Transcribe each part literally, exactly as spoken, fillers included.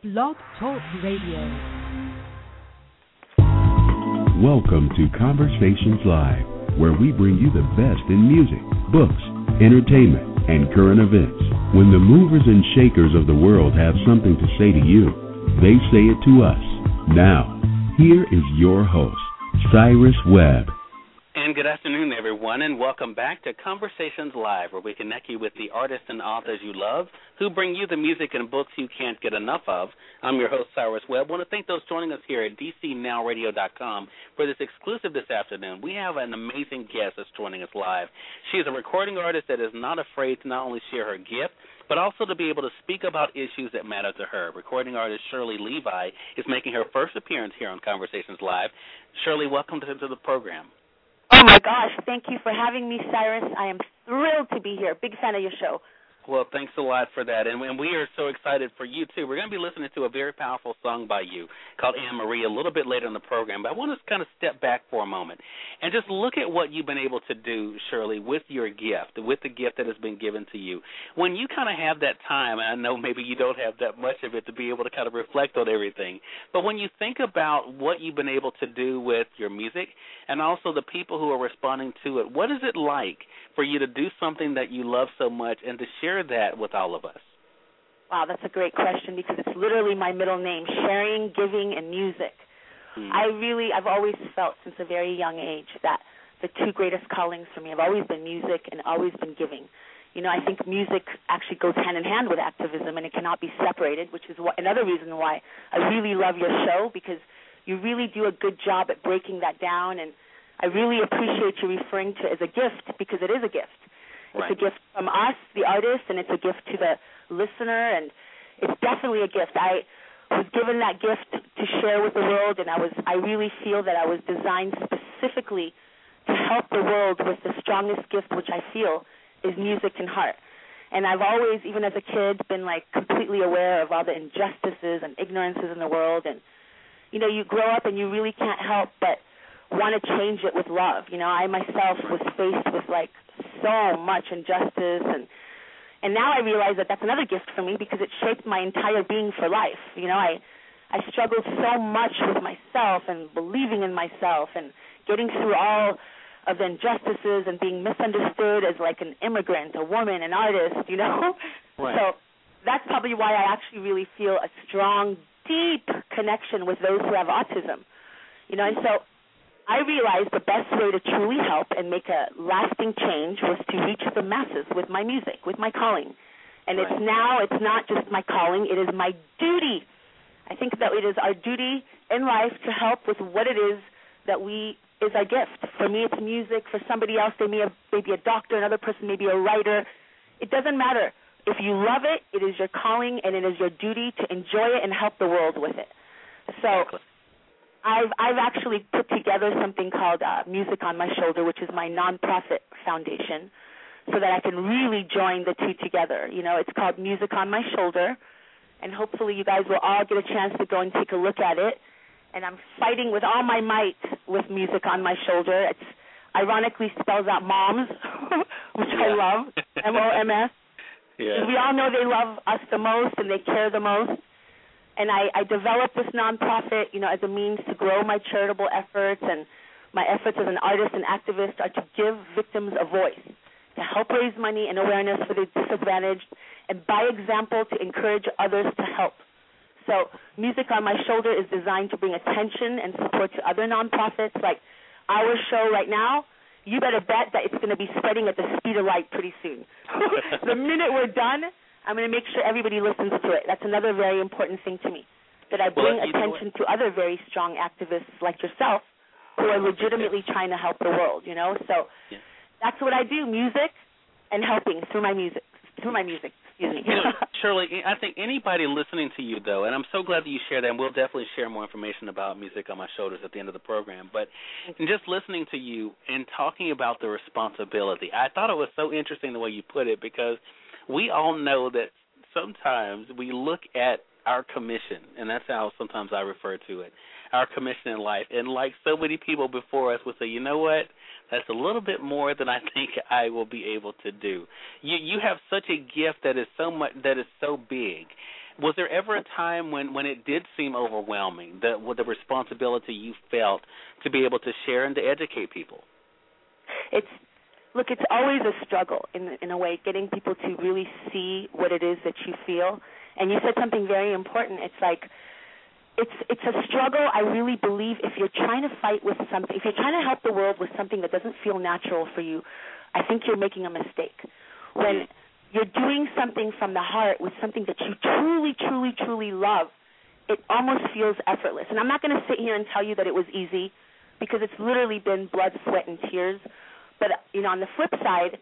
Blog Talk Radio. Welcome to Conversations Live, where we bring you the best in music, books, entertainment, and current events. When the movers and shakers of the world have something to say to you, they say it to us. Now, here is your host, Cyrus Webb. And good afternoon, everyone, and welcome back to Conversations Live, where we connect you with the artists and authors you love who bring you the music and books you can't get enough of. I'm your host, Cyrus Webb. I want to thank those joining us here at D C now radio dot com for this exclusive this afternoon. We have an amazing guest that's joining us live. She is a recording artist that is not afraid to not only share her gift, but also to be able to speak about issues that matter to her. Recording artist Shirley Levi is making her first appearance here on Conversations Live. Shirley, welcome to, to the program. Oh, my gosh. Thank you for having me, Cyrus. I am thrilled to be here. Big fan of your show. Well, thanks a lot for that, and, and we are so excited for you, too. We're going to be listening to a very powerful song by you called Anne Marie a little bit later in the program, but I want to kind of step back for a moment and just look at what you've been able to do, Shirley, with your gift, with the gift that has been given to you. When you kind of have that time, and I know maybe you don't have that much of it to be able to kind of reflect on everything, but when you think about what you've been able to do with your music and also the people who are responding to it, what is it like for you to do something that you love so much and to share that with all of us? Wow, that's a great question because it's literally my middle name, sharing, giving, and music. Hmm. I really, I've always felt since a very young age that the two greatest callings for me have always been music and always been giving. You know, I think music actually goes hand in hand with activism and it cannot be separated, which is what, another reason why I really love your show, because you really do a good job at breaking that down, and I really appreciate you referring to it as a gift because it is a gift. Right. It's a gift from us, the artist, and it's a gift to the listener, and it's definitely a gift. I was given that gift to share with the world, and I was I really feel that I was designed specifically to help the world with the strongest gift, which I feel is music and heart. And I've always, even as a kid, been like completely aware of all the injustices and ignorances in the world, and you know, you grow up and you really can't help but want to change it with love. You know, I myself was faced with like so much injustice, and and now I realize that that's another gift for me because it shaped my entire being for life. You know, I I struggled so much with myself and believing in myself and getting through all of the injustices and being misunderstood as like an immigrant, a woman, an artist, you know. Right. So that's probably why I actually really feel a strong, deep connection with those who have autism. You know, and so I realized the best way to truly help and make a lasting change was to reach the masses with my music, with my calling. And Right. it's now, it's not just my calling, it is my duty. I think that it is our duty in life to help with what it is that we, is our gift. For me, it's music. For somebody else, they may, have, may be a doctor, another person may be a writer. It doesn't matter. If you love it, it is your calling, and it is your duty to enjoy it and help the world with it. So Exactly. I've I've actually put together something called uh, Music on My Shoulder, which is my nonprofit foundation, so that I can really join the two together. You know, it's called Music on My Shoulder, and hopefully you guys will all get a chance to go and take a look at it. And I'm fighting with all my might with Music on My Shoulder. It's ironically spells out moms, which Yeah. I love, M O M S. Yeah. We all know they love us the most and they care the most. And I, I developed this nonprofit, you know, as a means to grow my charitable efforts, and my efforts as an artist and activist are to give victims a voice, to help raise money and awareness for the disadvantaged, and by example to encourage others to help. So Music on My Shoulder is designed to bring attention and support to other nonprofits like our show right now. You better bet that it's going to be spreading at the speed of light pretty soon. The minute we're done, I'm going to make sure everybody listens to it. That's another very important thing to me, that I bring well, attention to other very strong activists like yourself who are legitimately trying to help the world, you know. So yeah. That's what I do, music and helping through my music, through my music. Excuse me. You know, Shirley, I think anybody listening to you, though, and I'm so glad that you shared that, and we'll definitely share more information about Music on My Shoulders at the end of the program, but just listening to you and talking about the responsibility, I thought it was so interesting the way you put it, because we all know that sometimes we look at our commission, and that's how sometimes I refer to it, our commission in life, and like so many people before us would say, you know what, that's a little bit more than I think I will be able to do. You you have such a gift that is so much that is so big Was there ever a time when, when it did seem overwhelming, the, with the responsibility you felt to be able to share and to educate people? It's Look, it's always a struggle in in a way, getting people to really see what it is that you feel. And you said something very important. It's like it's it's a struggle. I really believe if you're trying to fight with something, if you're trying to help the world with something that doesn't feel natural for you, I think you're making a mistake. When you're doing something from the heart with something that you truly, truly, truly love, it almost feels effortless. And I'm not going to sit here and tell you that it was easy, because it's literally been blood, sweat, and tears. But, you know, on the flip side,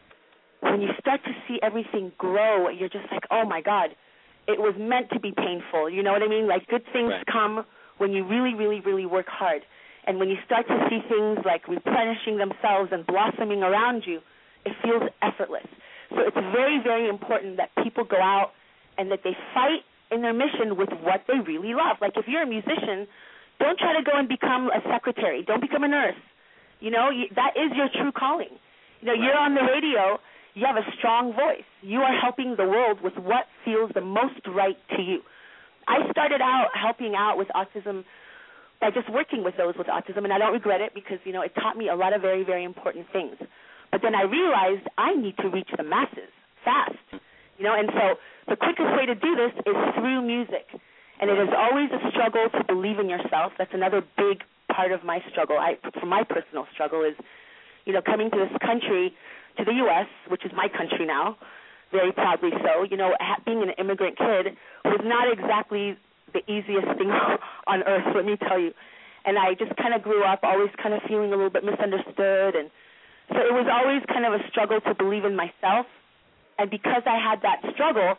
when you start to see everything grow, you're just like, oh, my God, it was meant to be painful. You know what I mean? Like, good things right. come when you really, really, really work hard. And when you start to see things like replenishing themselves and blossoming around you, it feels effortless. So it's very, very important that people go out and that they fight in their mission with what they really love. Like, if you're a musician, don't try to go and become a secretary. Don't become a nurse. You know, you, that is your true calling. You know, right. You're on the radio. You have a strong voice. You are helping the world with what feels the most right to you. I started out helping out with autism by just working with those with autism, and I don't regret it because, you know, it taught me a lot of very, very important things. But then I realized I need to reach the masses fast, you know, and so the quickest way to do this is through music. And it is always a struggle to believe in yourself. That's another big part of my struggle. I, for my personal struggle is, you know, coming to this country, to the U S, which is my country now, very proudly so. You know, being an immigrant kid was not exactly the easiest thing on earth, let me tell you. And I just kind of grew up always kind of feeling a little bit misunderstood. And so it was always kind of a struggle to believe in myself. And because I had that struggle,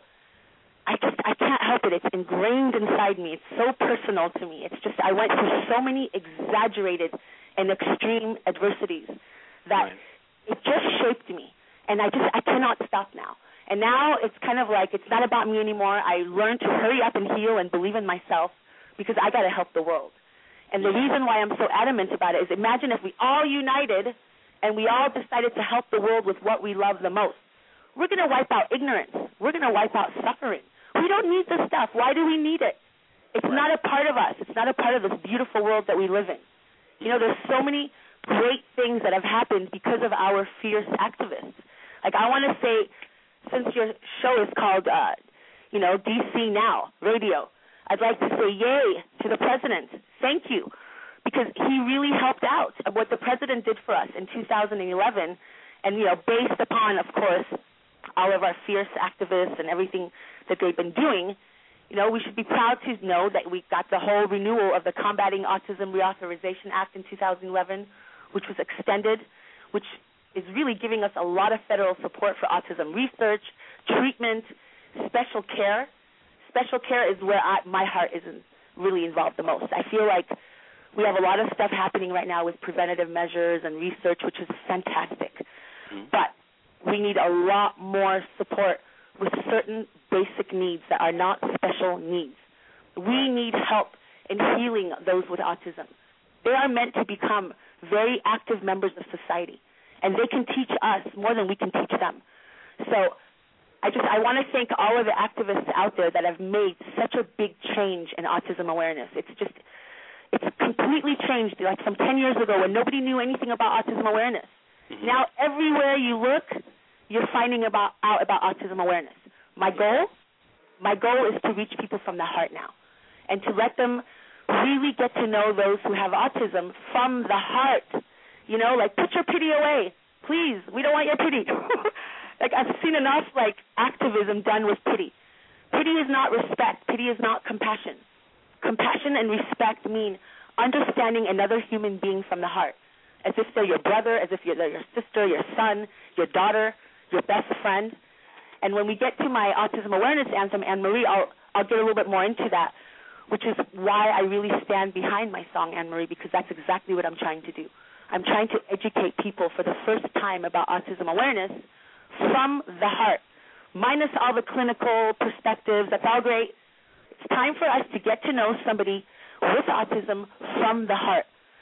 I just, I can't help it. It's ingrained inside me. It's so personal to me. It's just, I went through so many exaggerated and extreme adversities that right. it just shaped me. And I just, I cannot stop now. And now it's kind of like, it's not about me anymore. I learned to hurry up and heal and believe in myself because I got to help the world. And the reason why I'm so adamant about it is, imagine if we all united and we all decided to help the world with what we love the most. We're going to wipe out ignorance. We're going to wipe out suffering. We don't need this stuff. Why do we need it? It's right. not a part of us. It's not a part of this beautiful world that we live in. You know, there's so many great things that have happened because of our fierce activists. Like, I want to say, since your show is called, uh, you know, D C Now Radio, I'd like to say yay to the president. Thank you, because he really helped out. What the president did for us in two thousand eleven, and, you know, based upon, of course, all of our fierce activists and everything that they've been doing, you know, we should be proud to know that we got the whole renewal of the Combating Autism Reauthorization Act in two thousand eleven, which was extended, which is really giving us a lot of federal support for autism research, treatment, special care. Special care is where I, my heart is really involved the most. I feel like we have a lot of stuff happening right now with preventative measures and research, which is fantastic. Mm-hmm. But we need a lot more support with certain basic needs that are not special needs. We need help in healing those with autism. They are meant to become very active members of society, and they can teach us more than we can teach them. So I just I want to thank all of the activists out there that have made such a big change in autism awareness. It's just, it's completely changed, like from ten years ago when nobody knew anything about autism awareness. Mm-hmm. Now everywhere you look, you're finding about, out about autism awareness. My goal, my goal is to reach people from the heart now, and to let them really get to know those who have autism from the heart. You know, like, put your pity away. Please, we don't want your pity. Like, I've seen enough, like, activism done with pity. Pity is not respect. Pity is not compassion. Compassion and respect mean understanding another human being from the heart, as if they're your brother, as if they're your sister, your son, your daughter, your best friend. And when we get to my autism awareness anthem, Anne-Marie, I'll, I'll get a little bit more into that, which is why I really stand behind my song, Anne-Marie, because that's exactly what I'm trying to do. I'm trying to educate people for the first time about autism awareness from the heart, minus all the clinical perspectives. That's all great. It's time for us to get to know somebody with autism from the heart,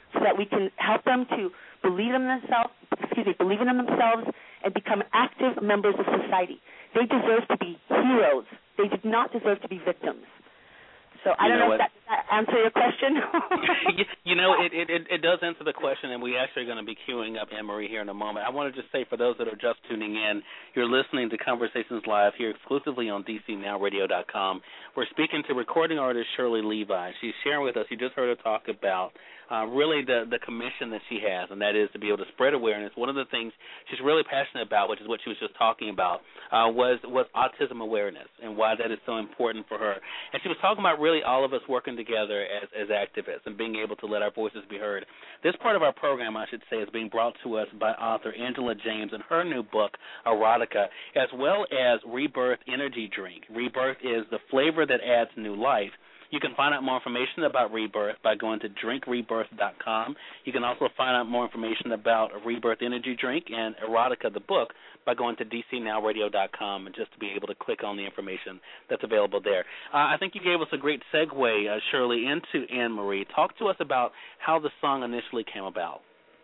so that we can help them to believe in themselves, excuse me, believe in themselves and become active members of society. They deserve to be heroes. They did not deserve to be victims. So I you don't know, know if that, does that answer your question. you, you know, it, it, it does answer the question, and we actually are going to be queuing up Anne-Marie here in a moment. I want to just say, for those that are just tuning in, you're listening to Conversations Live here exclusively on D C now radio dot com. We're speaking to recording artist Shirley Levi. She's sharing with us, you just heard her talk about uh, really the, the commission that she has, and that is to be able to spread awareness. One of the things she's really passionate about, which is what she was just talking about, uh, was, was autism awareness and why that is so important for her. And she was talking about really all of us working together as, as activists and being able to let our voices be heard. This part of our program, I should say, is being brought to us by author Angela James and her new book, Erotica, as well as Rebirth Energy Drink. Rebirth is the flavor that adds new life. You can find out more information about Rebirth by going to drink rebirth dot com. You can also find out more information about Rebirth Energy Drink and Erotica, the book, by going to D C now radio dot com and just to be able to click on the information that's available there. Uh, I think you gave us a great segue, uh, Shirley, into Anne-Marie. Talk to us about how the song initially came about.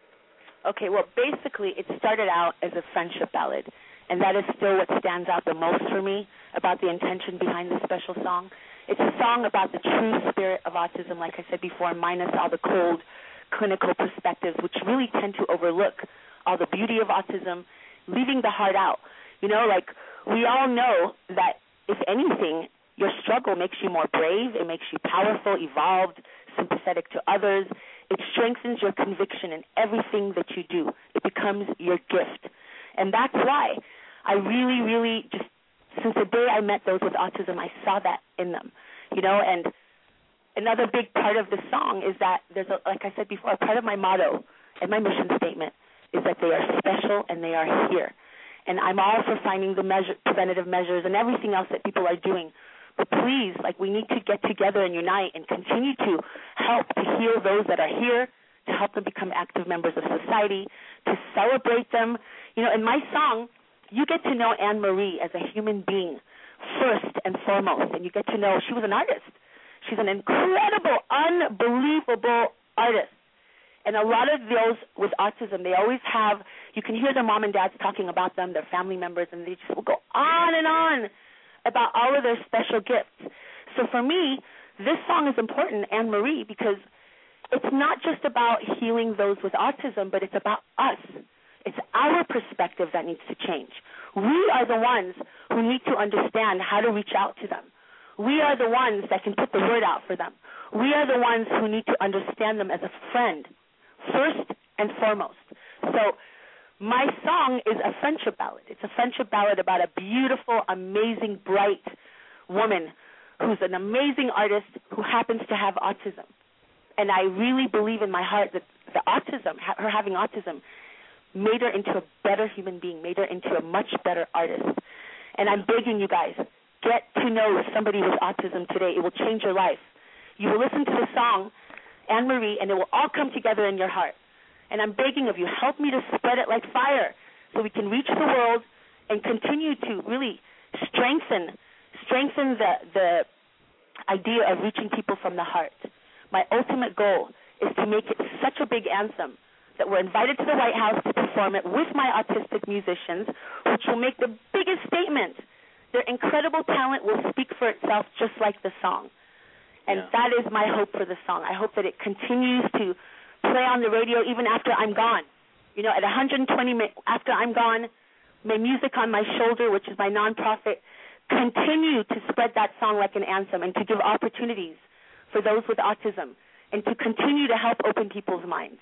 Okay, well, basically it started out as a friendship ballad, and that is still what stands out the most for me about the intention behind this special song. It's a song about the true spirit of autism, like I said before, minus all the cold clinical perspectives, which really tend to overlook all the beauty of autism, leaving the heart out. You know, like, we all know that, if anything, your struggle makes you more brave, it makes you powerful, evolved, sympathetic to others. It strengthens your conviction in everything that you do. It becomes your gift. And that's why I really, really just, since the day I met those with autism, I saw that in them, you know. And another big part of the song is that there's, a, like I said before, a part of my motto and my mission statement is that they are special and they are here. And I'm all for finding the measure, preventative measures and everything else that people are doing. But please, like, we need to get together and unite and continue to help to heal those that are here, to help them become active members of society, to celebrate them. You know, in my song, you get to know Anne-Marie as a human being first and foremost, and you get to know she was an artist. She's an incredible, unbelievable artist. And a lot of those with autism, they always have, you can hear their mom and dads talking about them, their family members, and they just will go on and on about all of their special gifts. So for me, this song is important, Anne-Marie, because it's not just about healing those with autism, but it's about us. It's our perspective that needs to change. We are the ones who need to understand how to reach out to them. We are the ones that can put the word out for them. We are the ones who need to understand them as a friend, first and foremost. So my song is a friendship ballad. It's a friendship ballad about a beautiful, amazing, bright woman who's an amazing artist who happens to have autism. And I really believe in my heart that the autism, her having autism, made her into a better human being, made her into a much better artist. And I'm begging you guys, get to know somebody with autism today. It will change your life. You will listen to the song, Anne-Marie, and it will all come together in your heart. And I'm begging of you, help me to spread it like fire so we can reach the world and continue to really strengthen strengthen the, the idea of reaching people from the heart. My ultimate goal is to make it such a big anthem that we're invited to the White House to perform it with my autistic musicians, which will make the biggest statement. Their incredible talent will speak for itself just like the song. And yeah. that is my hope for the song. I hope that it continues to play on the radio even after I'm gone. You know, at one hundred twenty minutes after I'm gone, may Music on My Shoulder, which is my nonprofit, continue to spread that song like an anthem and to give opportunities for those with autism and to continue to help open people's minds.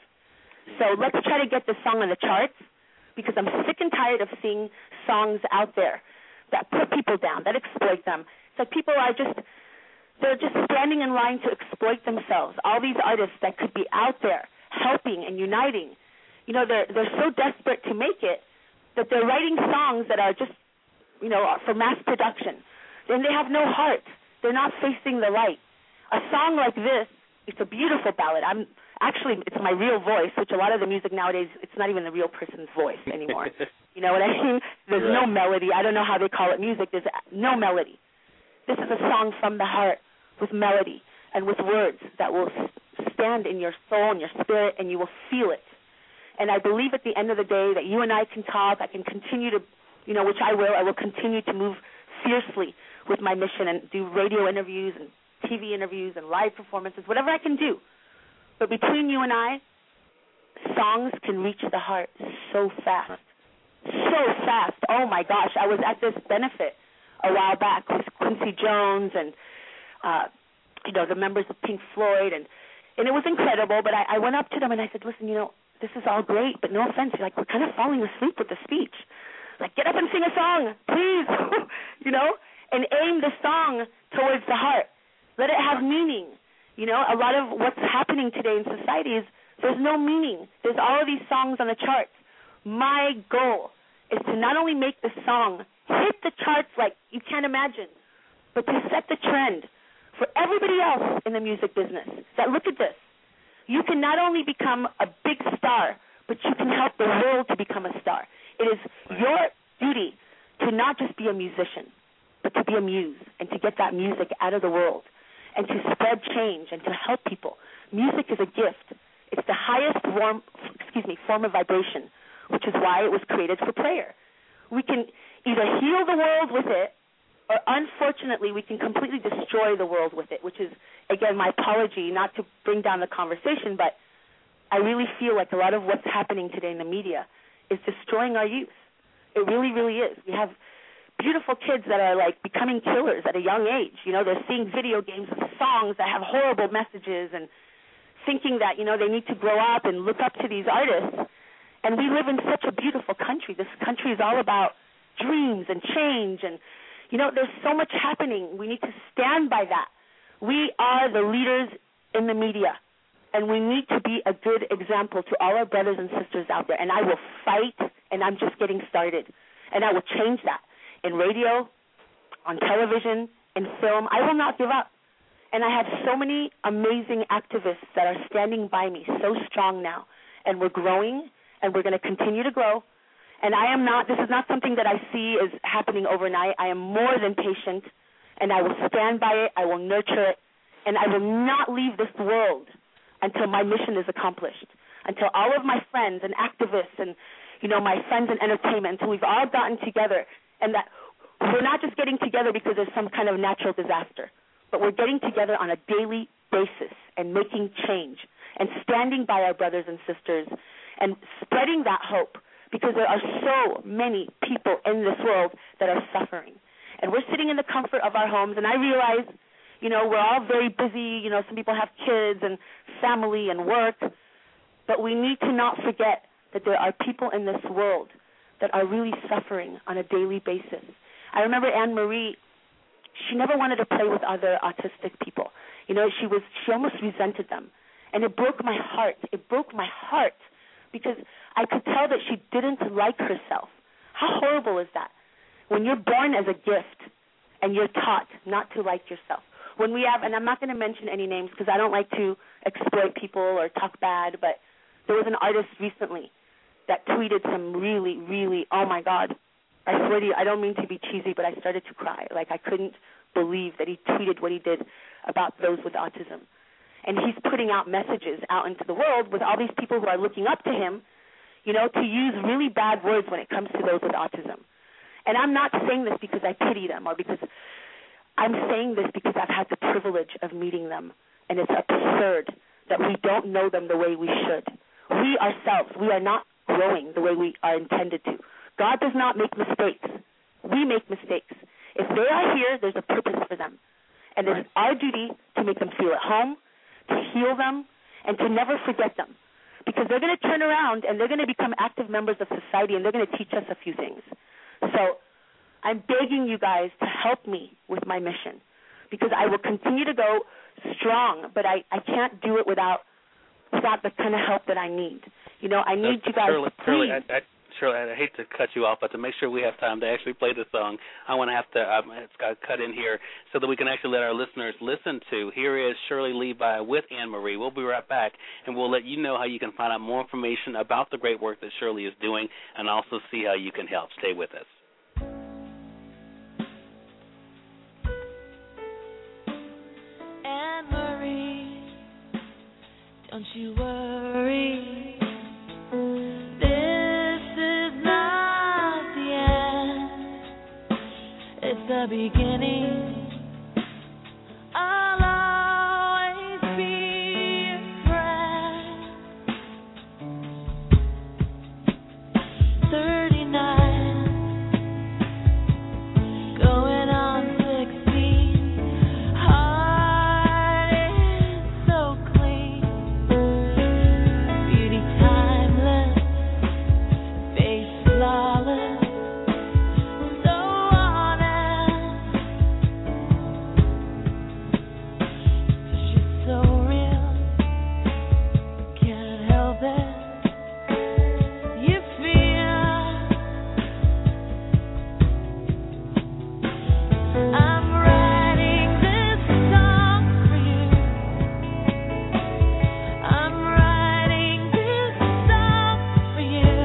So let's try to get this song on the charts, because I'm sick and tired of seeing songs out there that put people down, that exploit them. It's like people are just, they're just standing in line to exploit themselves. All these artists that could be out there helping and uniting, you know, they're, they're so desperate to make it that they're writing songs that are just, you know, for mass production. And they have no heart. They're not facing the light. A song like this, it's a beautiful ballad. I'm actually, it's my real voice, which a lot of the music nowadays, it's not even the real person's voice anymore. You know what I mean? There's right. no melody. I don't know how they call it music. There's no melody. This is a song from the heart with melody and with words that will stand in your soul and your spirit, and you will feel it. And I believe at the end of the day that you and I can talk. I can continue to, you know, which I will. I will continue to move fiercely with my mission and do radio interviews and T V interviews and live performances, whatever I can do. But between you and I, songs can reach the heart so fast. So fast. Oh, my gosh. I was at this benefit a while back with Quincy Jones and, uh, you know, the members of Pink Floyd, and, and it was incredible. But I, I went up to them and I said, listen, you know, this is all great, but no offense. Like, we're kind of falling asleep with the speech. Like, get up and sing a song, please, you know, and aim the song towards the heart. Let it have meaning. You know, a lot of what's happening today in society is there's no meaning. There's all of these songs on the charts. My goal is to not only make the song hit the charts like you can't imagine, but to set the trend for everybody else in the music business. That look at this. You can not only become a big star, but you can help the world to become a star. It is your duty to not just be a musician, but to be a muse and to get that music out of the world and to spread change and to help people. Music is a gift. It's the highest form, excuse me, form of vibration, which is why it was created for prayer. We can either heal the world with it, or unfortunately, we can completely destroy the world with it, which is, again, my apology, not to bring down the conversation, but I really feel like a lot of what's happening today in the media is destroying our youth. It really, really is. We have beautiful kids that are, like, becoming killers at a young age. You know, they're seeing video games with songs that have horrible messages and thinking that, you know, they need to grow up and look up to these artists. And we live in such a beautiful country. This country is all about dreams and change. And, you know, there's so much happening. We need to stand by that. We are the leaders in the media, and we need to be a good example to all our brothers and sisters out there. And I will fight, and I'm just getting started. And I will change that in radio, on television, in film. I will not give up. And I have so many amazing activists that are standing by me, so strong now. And we're growing, and we're going to continue to grow. And I am not, this is not something that I see as happening overnight. I am more than patient, and I will stand by it. I will nurture it, and I will not leave this world until my mission is accomplished, until all of my friends and activists and, you know, my friends in entertainment, until we've all gotten together, and that we're not just getting together because there's some kind of natural disaster, but we're getting together on a daily basis and making change and standing by our brothers and sisters and spreading that hope, because there are so many people in this world that are suffering. And we're sitting in the comfort of our homes, and I realize, you know, we're all very busy. You know, some people have kids and family and work, but we need to not forget that there are people in this world that are really suffering on a daily basis. I remember Anne Marie, she never wanted to play with other autistic people. You know, she was she almost resented them. And it broke my heart. It broke my heart because I could tell that she didn't like herself. How horrible is that? When you're born as a gift and you're taught not to like yourself. When we have, and I'm not going to mention any names because I don't like to exploit people or talk bad, but there was an artist recently that tweeted some really, really, oh my God, I swear to you, I don't mean to be cheesy, but I started to cry. Like, I couldn't believe that he tweeted what he did about those with autism. And he's putting out messages out into the world with all these people who are looking up to him, you know, to use really bad words when it comes to those with autism. And I'm not saying this because I pity them or because I'm saying this because I've had the privilege of meeting them. And it's absurd that we don't know them the way we should. We ourselves, we are not growing the way we are intended to. God does not make mistakes. We make mistakes. If they are here, there's a purpose for them. And it's our duty to make them feel at home, to heal them, and to never forget them. Because they're going to turn around and they're going to become active members of society and they're going to teach us a few things. So I'm begging you guys to help me with my mission because I will continue to go strong, but I, I can't do it without without the kind of help that I need. You know, I need uh, you guys Shirley, to please. Shirley, I, I, Shirley, I hate to cut you off, but to make sure we have time to actually play the song, I want to have to um, it's got cut in here so that we can actually let our listeners listen to. Here is Shirley Levi with Anne Marie. We'll be right back, and we'll let you know how you can find out more information about the great work that Shirley is doing and also see how you can help. Stay with us. Don't you worry, this is not the end, it's the beginning. I'll always be your friend. thirty-nine, going on sixteen, heart is so clean, beauty timeless, face flawless, so honest, she's so real, can't help it, you feel, I'm writing this song for you, I'm writing this song for you,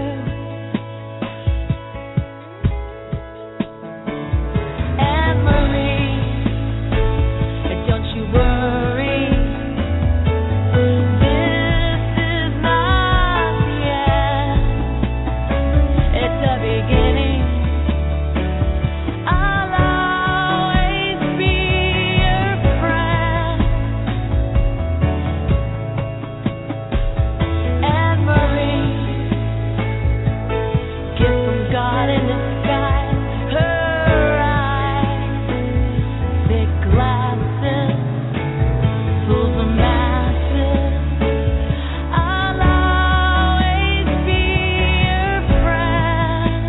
Anne Marie, don't you worry, this is not the end, it's the beginning. I'll always be your friend. Anne Marie, gift from God in disguise. Her eyes, big glasses, fools of masses. I'll always be your friend.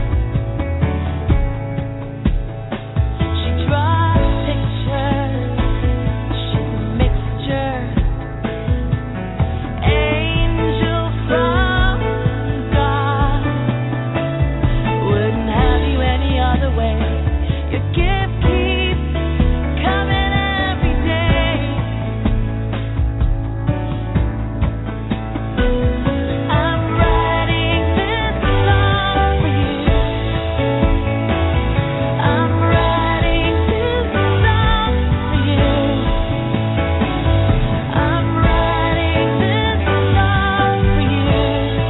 She draws pictures, she's a mixture, angel from God. Wouldn't have you any other way. Your gift keeps coming every day. I'm writing this song for you. I'm writing this song for you. I'm writing this song for you.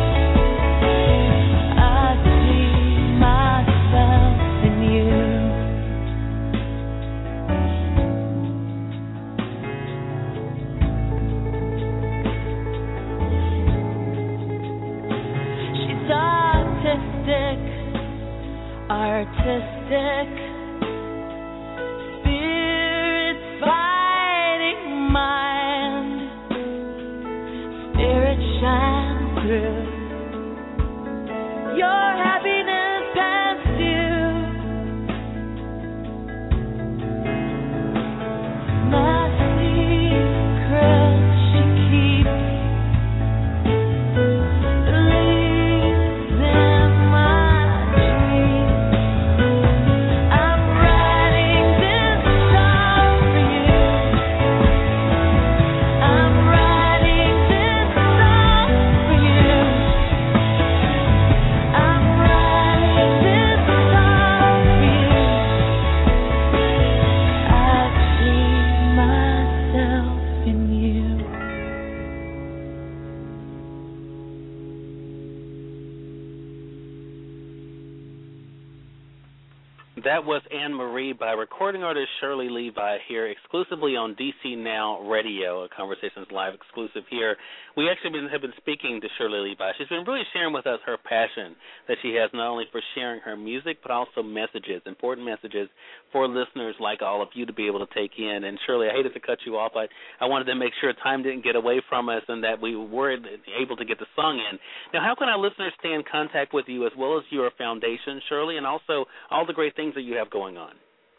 I see myself in you. She's autistic, artistic, spirit fighting mind, spirit shine through. Your happiness past you. My secret she keeps, lives in my dreams. I'm writing this song for you. I'm writing this song for you. I'm writing this song for you. I see myself in you. That was Anne Marie by recording artist Shirley Levi here exclusively on D C Now Radio, a Conversations Live exclusive here. We actually been, have been speaking to Shirley Levi. She's been really sharing with us her passion that she has not only for sharing her music but also messages, important messages for listeners like all of you to be able to take in. And Shirley, I hated to cut you off. I, I wanted to make sure time didn't get away from us and that we were able to get the song in. Now, how can our listeners stay in contact with you as well as your foundation, Shirley, and also all the great things that you have going on?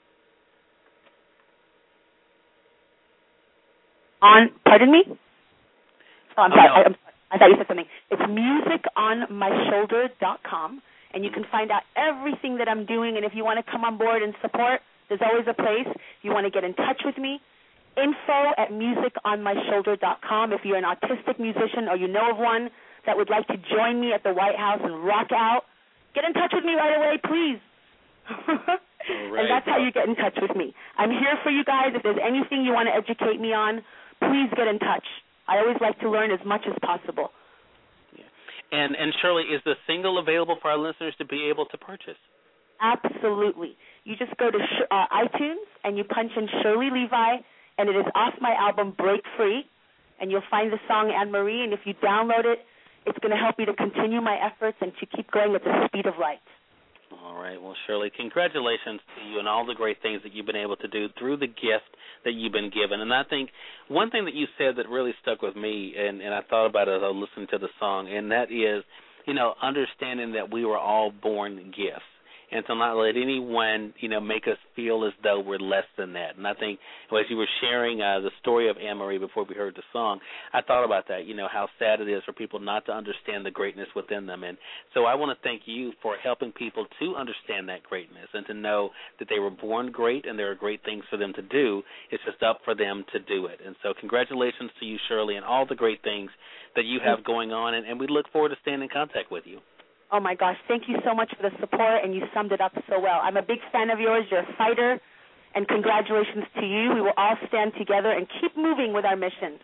On, pardon me? Oh, I'm Oh, sorry. no. I, I'm, I thought you said something. It's music on my shoulder dot com, and you can find out everything that I'm doing. And if you want to come on board and support, there's always a place. If you want to get in touch with me, info at music on my shoulder dot com. If you're an autistic musician or you know of one that would like to join me at the White House and rock out, get in touch with me right away, please. Right. And that's how you get in touch with me. I'm here for you guys. If there's anything you want to educate me on, please get in touch. I always like to learn as much as possible. Yeah. And and Shirley, is the single available for our listeners to be able to purchase? Absolutely. You just go to sh- uh, iTunes and you punch in Shirley Levi, and it is off my album Break Free, and you'll find the song Anne Marie, and if you download it, it's going to help me to continue my efforts and to keep going at the speed of light. All right. Well, Shirley, congratulations to you and all the great things that you've been able to do through the gift that you've been given. And I think one thing that you said that really stuck with me, and, and I thought about it as I was listening to the song, and that is, you know, understanding that we were all born gifts, and to not let anyone, you know, make us feel as though we're less than that. And I think as you were sharing uh, the story of Anne Marie before we heard the song, I thought about that, you know, how sad it is for people not to understand the greatness within them. And so I want to thank you for helping people to understand that greatness and to know that they were born great and there are great things for them to do. It's just up for them to do it. And so congratulations to you, Shirley, and all the great things that you have going on, and, and we look forward to staying in contact with you. Oh, my gosh, thank you so much for the support, and you summed it up so well. I'm a big fan of yours. You're a fighter, and congratulations to you. We will all stand together and keep moving with our mission.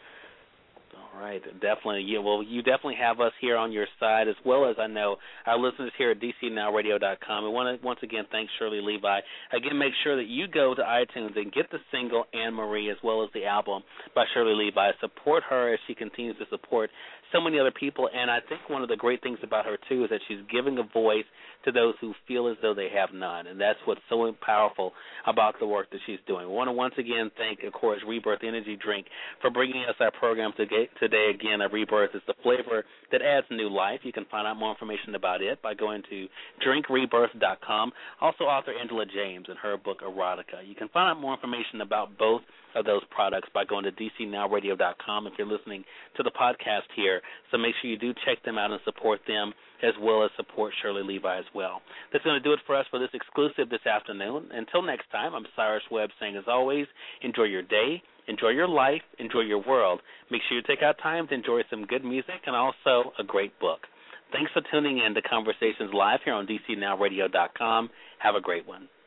All right, definitely. Yeah, well, you definitely have us here on your side, as well as I know our listeners here at D C now radio dot com. I want to once again thank Shirley Levi. Again, make sure that you go to iTunes and get the single Anne Marie as well as the album by Shirley Levi. Support her as she continues to support so many other people, and I think one of the great things about her, too, is that she's giving a voice to those who feel as though they have none, and that's what's so powerful about the work that she's doing. We want to once again thank, of course, Rebirth Energy Drink for bringing us our program today. Again, a Rebirth is the flavor that adds new life. You can find out more information about it by going to drink rebirth dot com. Also, author Angela James and her book, Erotica. You can find out more information about both of those products by going to D C now radio dot com if you're listening to the podcast here. So make sure you do check them out and support them, as well as support Shirley Levi as well. That's going to do it for us for this exclusive this afternoon. Until next time, I'm Cyrus Webb saying, as always, enjoy your day, enjoy your life, enjoy your world. Make sure you take out time to enjoy some good music and also a great book. Thanks for tuning in to Conversations Live here on D C now radio dot com. Have a great one.